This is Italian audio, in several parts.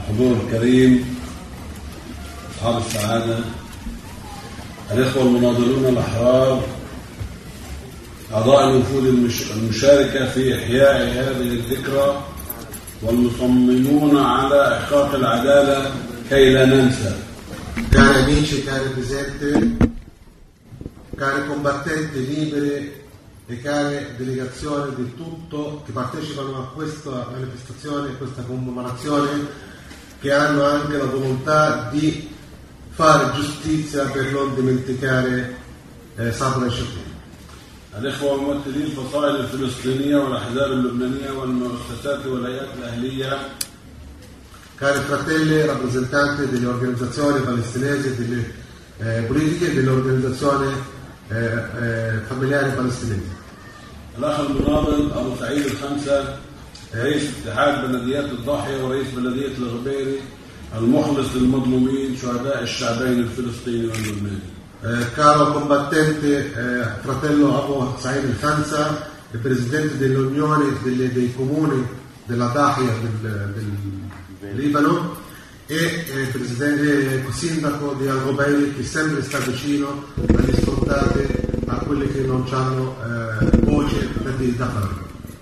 الحضور الكريم، أصحاب السعادة، الإخوة المناضلون الأحرار، أعضاء الوفود المشاركة في إحياء هذه الذكرى، والمصممون على إحقاق العدالة كي لا ننسى. Cari amici, cari presenti, cari combattenti liberi e care delegazioni di tutto che partecipano a questa manifestazione, a questa commemorazione, che hanno anche la volontà di fare giustizia per non dimenticare Sabra e Shafiq. الإخوة ممثلي الفصائل الفلسطينية والأحزاب اللبنانية والمؤسسات والهيئات الأهلية. Cari fratelli, rappresentanti delle organizzazioni palestinesi, delle politiche e delle organizzazioni familiari palestinesi. الأخ المناضل أبو سعيد الخمسة، رئيس اتحاد بلديات الضاحية ورئيس بلدية الغبيري، المخلص للمظلومين شهداء الشعبين الفلسطيني واللبناني. Caro combattente, fratello Abu Said al-Khansa, il presidente dell'Unione dei comuni della Dahia del Libano e presidente sindaco di Al-Ghobeiri, che sempre sta vicino agli sfruttati, a quelli che non hanno voce per dire da fare.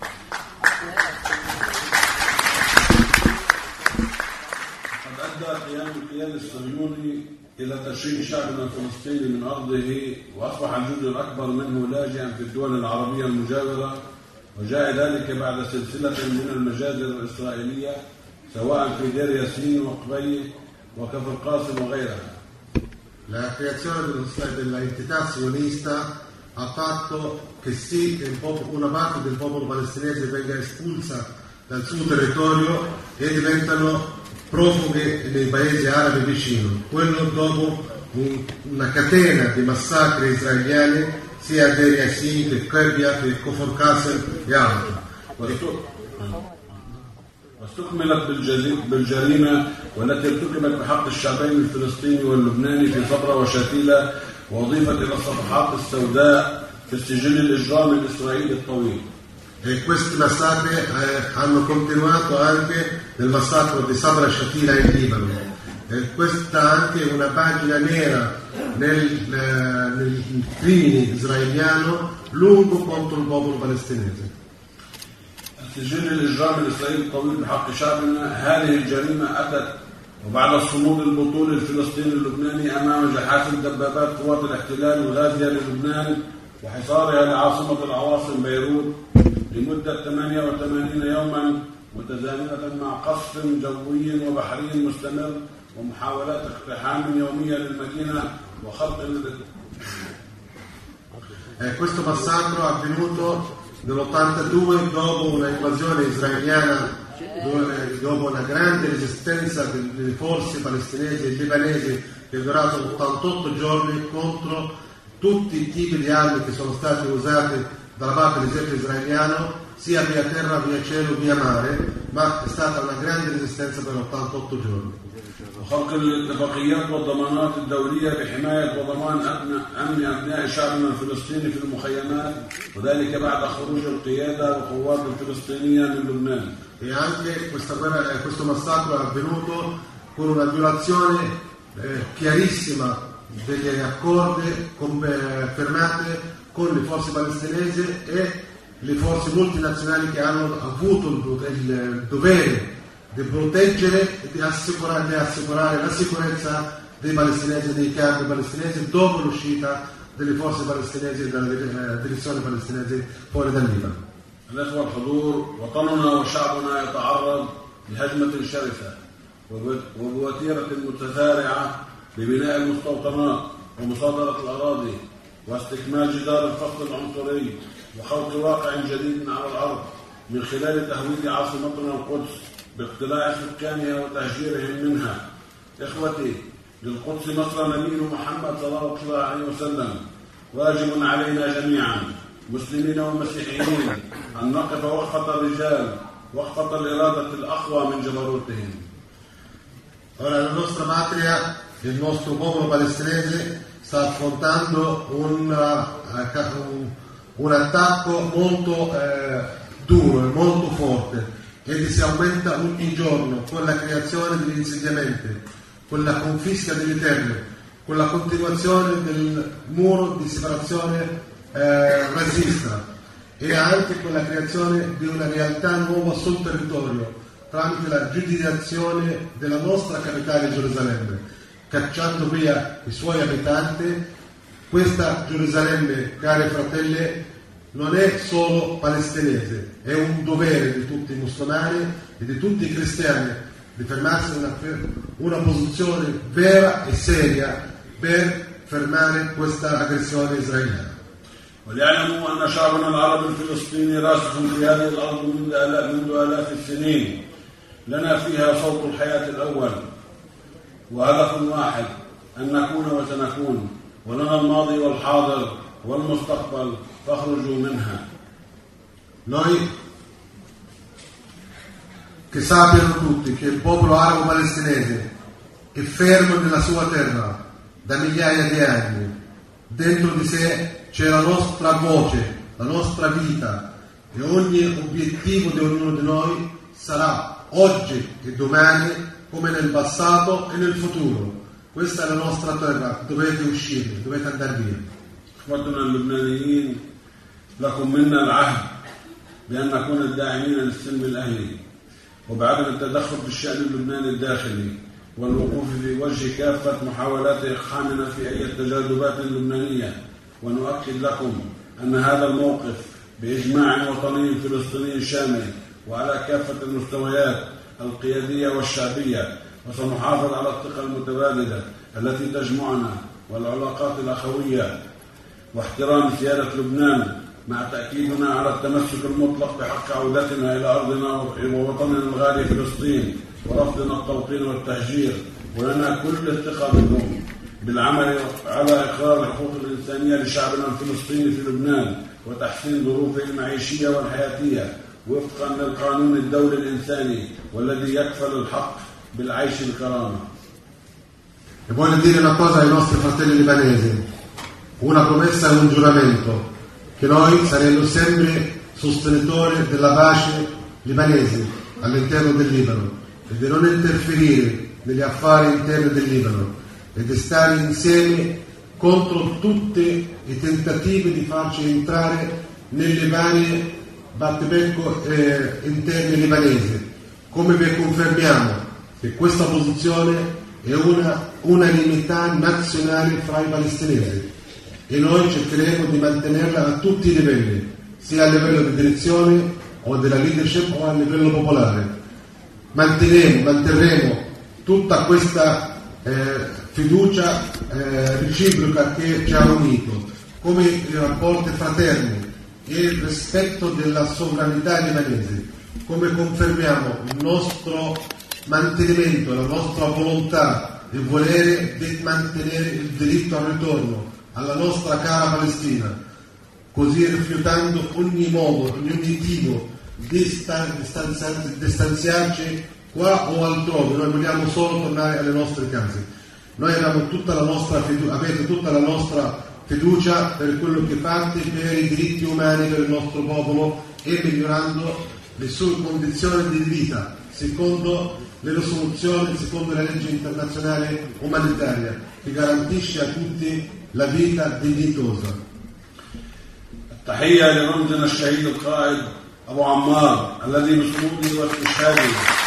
قيام القيادة الصهيوني إلى تشريد شعبنا الفلسطيني من أرضه، وأصبح الجزء الأكبر منه لاجئا في الدول العربية المجاورة، وجاء ذلك بعد سلسلة من المجازر الإسرائيلية سواء في دير ياسين وقبي وكفر قاسم وغيرها. La creazione dell'entità sionista ha fatto che sì, che una parte del popolo palestinese venga espulsa dal suo territorio e diventano profughi nei paesi arabi vicini, quello dopo una catena di massacri israeliani sia a Deir Yassin che Kebia che Kfar Qasem e altri. واستكملت بالجريمة والتي ارتكبت بحق الشعبين الفلسطيني واللبناني في صبرا وشتيلة، وأضيفت إلى الصفحات السوداء في السجل الإجرامي الإسرائيلي الطويل. E questi massacri hanno continuato anche nel massacro di Sabra e Shatila in Libano. E questa è anche una pagina nera nel crimine israeliano lungo contro il popolo palestinese. السجل الإجرامي الإسرائيلي الطويل بحق شعبنا. هذه الجريمة أتت وبعد الصمود البطولي الفلسطيني اللبناني أمام جحافل دبابات قوات الاحتلال الغازية للبنان وحصارها لعاصمة العواصم بيروت لمدة 88 يوما متزامنة مع قصف جوي وبحري مستمر ومحاولات اقتحام يومية للمدينة وخلق. Questo massacro è avvenuto nell'82 dopo una invasione israeliana, dopo una grande resistenza delle forze palestinesi e libanesi che è durato 88 giorni contro tutti i tipi di armi che sono stati usati dalla parte dell'esercito israeliano, sia via terra, via cielo, via mare, ma è stata una grande resistenza per 88 giorni. وخلق الاتفاقيات والضمانات الدولية بحماية وضمان أمن أبناء شعبنا الفلسطيني في المخيمات، وذلك بعد خروج القيادة والقوات الفلسطينية من لبنان. E anche questo massacro è avvenuto con una violazione chiarissima degli accordi fermate con le forze palestinesi e le forze multinazionali che hanno avuto il dovere di proteggere e di assicurare la sicurezza dei palestinesi e dei campi palestinesi dopo l'uscita delle forze palestinesi e della direzione palestinese fuori dal Libano. الأخوة الحضور، وطننا وشعبنا يتعرض لهجمة شرسة وبوتيرة متسارعة لبناء المستوطنات ومصادرة الأراضي واستكمال جدار الفصل العنصري وخلق واقع جديد على الأرض من خلال تهويد عاصمتنا القدس باقتلاع سكانها وتهجيرهم منها. إخوتي، للقدس مصر نبي محمد صلى الله عليه وسلم، واجب علينا جميعا مسلمين ومسيحيين أن نقف وقفة الرجال وقفة الإرادة الأقوى من جبروتهم. Ora la nostra patria, il nostro popolo palestinese sta affrontando un attacco molto duro e molto forte ed si aumenta ogni giorno con la creazione degli insediamenti, con la confisca delle terre, con la continuazione del muro di separazione razzista e anche con la creazione di una realtà nuova sul territorio tramite la giudicazione della nostra capitale Gerusalemme, cacciando via i suoi abitanti. Questa Gerusalemme, cari fratelli, non è solo palestinese, è un dovere di tutti i musulmani e di tutti i cristiani di fermarsi in una posizione vera e seria per fermare questa aggressione israeliana. وليعلموا أن شعبنا العربي الفلسطيني راسخ في هذه الأرض منذ آلاف السنين، لنا فيها صوت الحياة الأول وهدف واحد أن نكون وسنكون، ولنا الماضي والحاضر والمستقبل، فاخرجوا منها. Noi che sappiano tutti che il popolo arabo palestinese è fermo nella sua terra da migliaia di anni, dentro di sé c'è la nostra voce, la nostra vita e ogni obiettivo di ognuno di noi sarà oggi e domani come nel passato e nel futuro. Questa è la nostra terra, dovete uscire, dovete andare via. إخوتنا اللبنانيين، لكم منا العهد بأن نكون الداعمين للسلم الأهلي وبعدم التدخل في الشأن اللبناني الداخلي والوقوف في وجه كافة محاولات إقحامنا في أي تجاذبات لبنانية، ونؤكد لكم أن هذا الموقف بإجماع وطني فلسطيني شامل وعلى كافة المستويات القيادية والشعبية، وسنحافظ على الثقة المتبادلة التي تجمعنا والعلاقات الأخوية واحترام سيادة لبنان، مع تأكيدنا على التمسك المطلق بحق عودتنا إلى أرضنا ووطننا الغالي فلسطين، ورفضنا التوطين والتهجير، ولنا كل الثقة بكم بالعمل على إقرار الحقوق الإنسانية لشعبنا الفلسطيني في لبنان وتحسين ظروفه المعيشية والحياتية وفقا للقانون الدولي الإنساني والذي يكفل الحق بالعيش الكرامة. E voglio dire una cosa ai nostri fratelli libanesi, una promessa e un giuramento, che noi saremo sempre sostenitori della pace libanese all'interno del Libano e di non interferire negli affari interni del Libano e di stare insieme contro tutti i tentativi di farci entrare nelle varie battibecco interni libanesi. Come vi confermiamo che questa posizione è una unanimità nazionale fra i palestinesi e noi cercheremo di mantenerla a tutti i livelli, sia a livello di direzione o della leadership o a livello popolare. Manterremo tutta questa fiducia reciproca che ci ha unito, come i rapporti fraterni e il rispetto della sovranità libanese, come confermiamo il nostro mantenimento, la nostra volontà e volere di mantenere il diritto al ritorno alla nostra cara Palestina, così rifiutando ogni modo, ogni obiettivo di distanziarci qua o altrove. Noi vogliamo solo tornare alle nostre case. Noi abbiamo tutta la nostra avete tutta la nostra fiducia per quello che fate per i diritti umani per il nostro popolo e migliorando le sue condizioni di vita secondo le risoluzioni, secondo la legge internazionale umanitaria che garantisce a tutti la vita dignitosa. تحية لرمزنا الشهيد القائد أبو عمار الذي بصموده واستشهاده